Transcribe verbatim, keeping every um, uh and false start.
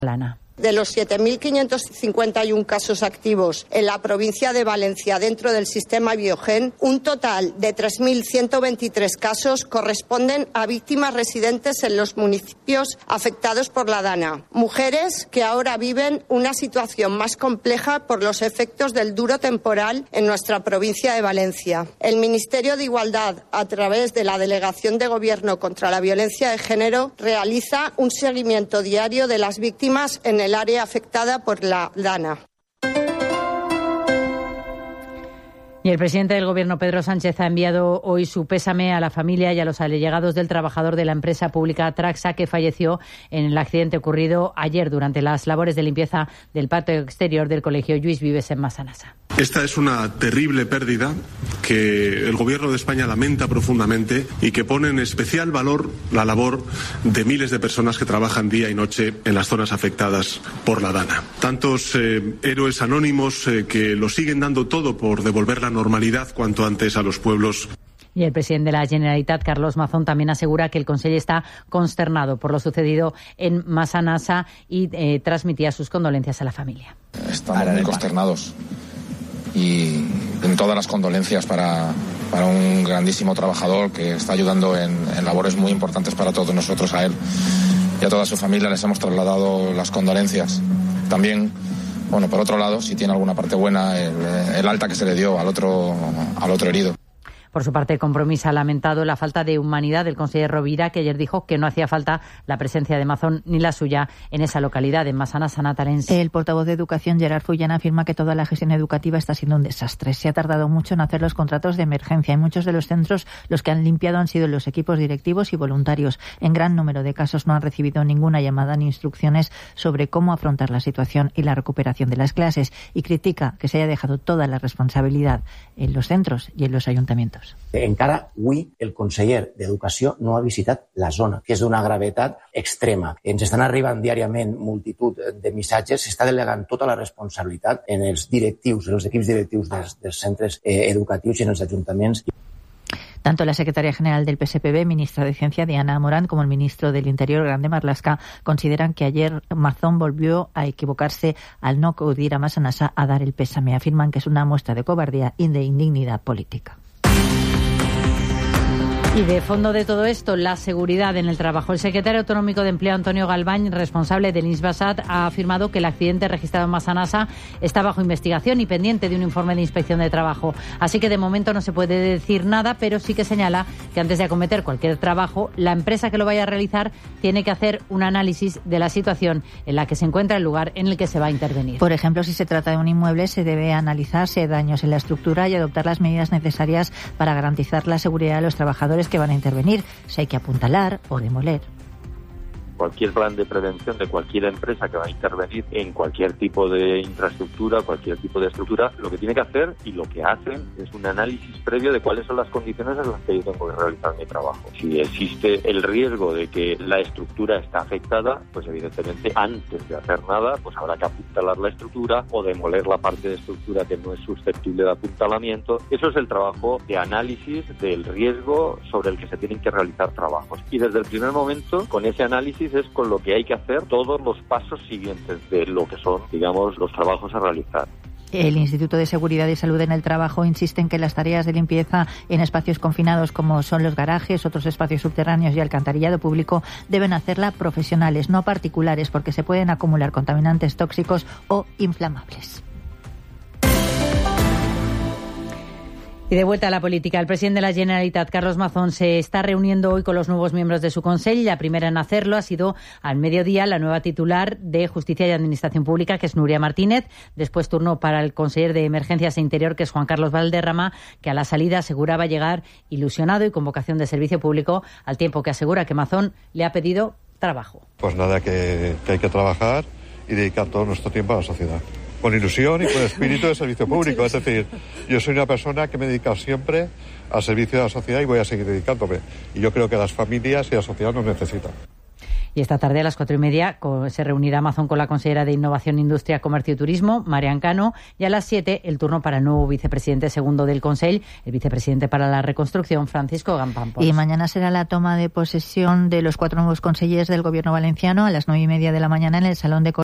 Lana. De los siete mil quinientos cincuenta y uno casos activos en la provincia de Valencia dentro del sistema Biogen, un total de tres mil ciento veintitrés casos corresponden a víctimas residentes en los municipios afectados por la DANA. Mujeres que ahora viven una situación más compleja por los efectos del duro temporal en nuestra provincia de Valencia. El Ministerio de Igualdad, a través de la Delegación de Gobierno contra la Violencia de Género, realiza un seguimiento diario de las víctimas en el área afectada por la DANA. Y el presidente del Gobierno, Pedro Sánchez, ha enviado hoy su pésame a la familia y a los allegados del trabajador de la empresa pública Traxa, que falleció en el accidente ocurrido ayer durante las labores de limpieza del patio exterior del Colegio Lluís Vives en Massanassa. Esta es una terrible pérdida que el Gobierno de España lamenta profundamente y que pone en especial valor la labor de miles de personas que trabajan día y noche en las zonas afectadas por la DANA. Tantos eh, héroes anónimos eh, que lo siguen dando todo por devolver la normalidad cuanto antes a los pueblos. Y el presidente de la Generalitat, Carlos Mazón, también asegura que el Consejo está consternado por lo sucedido en Massanassa y eh, transmitía sus condolencias a la familia. Estamos muy consternados y en todas las condolencias para, para un grandísimo trabajador que está ayudando en, en labores muy importantes para todos nosotros. A él y a toda su familia les hemos trasladado las condolencias. También, bueno, por otro lado, si tiene alguna parte buena, el, el alta que se le dio al otro, al otro herido. Por su parte, Compromís ha lamentado la falta de humanidad del consejero Rovira, que ayer dijo que no hacía falta la presencia de Mazón ni la suya en esa localidad, en Massanassa natarense. El portavoz de Educación, Gerard Fullana, afirma que toda la gestión educativa está siendo un desastre. Se ha tardado mucho en hacer los contratos de emergencia. En muchos de los centros los que han limpiado han sido los equipos directivos y voluntarios. En gran número de casos no han recibido ninguna llamada ni instrucciones sobre cómo afrontar la situación y la recuperación de las clases, y critica que se haya dejado toda la responsabilidad en los centros y en los ayuntamientos. Encara avui el conseller d'Educació no ha visitat la zona, que és d'una gravetat extrema. Ens estan arribant diàriament multitud de missatges, s'està delegant tota la responsabilitat en els directius, en els equips directius dels, dels centres eh, educatius i en els ajuntaments. Tanto la secretaria general del P S P B, ministra de Ciencia, Diana Morán, como el ministro del Interior, Grande Marlaska, consideran que ayer Mazón volvió a equivocarse al no acudir a Massanassa a dar el pésame. Afirman que es una muestra de cobardía y de indignidad política. Y de fondo de todo esto, la seguridad en el trabajo. El secretario autonómico de Empleo, Antonio Galván, responsable del INSBASAT, ha afirmado que el accidente registrado en Massanassa está bajo investigación y pendiente de un informe de inspección de trabajo. Así que de momento no se puede decir nada, pero sí que señala que antes de acometer cualquier trabajo, la empresa que lo vaya a realizar tiene que hacer un análisis de la situación en la que se encuentra el lugar en el que se va a intervenir. Por ejemplo, si se trata de un inmueble, se debe analizar si hay daños en la estructura y adoptar las medidas necesarias para garantizar la seguridad de los trabajadores que van a intervenir, si hay que apuntalar o demoler. Cualquier plan de prevención de cualquier empresa que va a intervenir en cualquier tipo de infraestructura, cualquier tipo de estructura, lo que tiene que hacer y lo que hacen es un análisis previo de cuáles son las condiciones en las que yo tengo que realizar mi trabajo. Si existe el riesgo de que la estructura está afectada, pues evidentemente antes de hacer nada, pues habrá que apuntalar la estructura o demoler la parte de estructura que no es susceptible de apuntalamiento. Eso es el trabajo de análisis del riesgo sobre el que se tienen que realizar trabajos. Y desde el primer momento, con ese análisis es con lo que hay que hacer todos los pasos siguientes de lo que son, digamos, los trabajos a realizar. El Instituto de Seguridad y Salud en el Trabajo insiste en que las tareas de limpieza en espacios confinados, como son los garajes, otros espacios subterráneos y alcantarillado público, deben hacerla profesionales, no particulares, porque se pueden acumular contaminantes tóxicos o inflamables. Y de vuelta a la política, el presidente de la Generalitat, Carlos Mazón, se está reuniendo hoy con los nuevos miembros de su Consell. La primera en hacerlo ha sido al mediodía la nueva titular de Justicia y Administración Pública, que es Núria Martínez. Después turno para el conseller de Emergencias e Interior, que es Juan Carlos Valderrama, que a la salida aseguraba llegar ilusionado y con vocación de servicio público, al tiempo que asegura que Mazón le ha pedido trabajo. Pues nada, que, que hay que trabajar y dedicar todo nuestro tiempo a la sociedad. Con ilusión y con espíritu de servicio público. Es decir, yo soy una persona que me he dedicado siempre al servicio de la sociedad y voy a seguir dedicándome. Y yo creo que las familias y la sociedad nos necesitan. Y esta tarde a las cuatro y media se reunirá Amazon con la consejera de Innovación, Industria, Comercio y Turismo, Marian Cano, y a las siete el turno para el nuevo vicepresidente segundo del Consell, el vicepresidente para la reconstrucción, Francisco Gampampols. Y mañana será la toma de posesión de los cuatro nuevos consellers del Gobierno valenciano a las nueve y media de la mañana en el Salón de